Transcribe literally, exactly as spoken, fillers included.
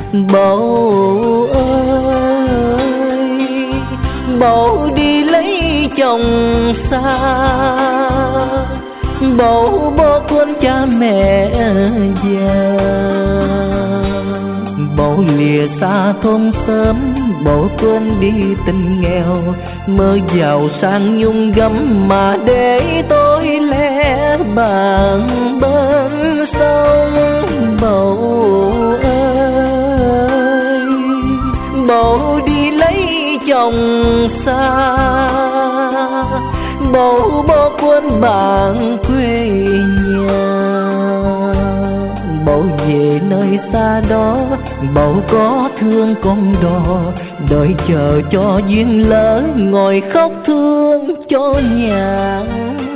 Bầu ơi, bầu đi lấy chồng xa, bầu bỏ quên cha mẹ già. Bầu lìa xa thôn sớm, bầu quên đi tình nghèo, mơ giàu sang nhung gấm mà để tôi lẻ bàn bên sông. Bầu ơi, bầu đi lấy chồng xa, bầu bỏ quên bạn quê nhà. Bầu về nơi xa đó, bầu có thương con đò, đợi chờ cho duyên lỡ ngồi khóc thương cho nhà.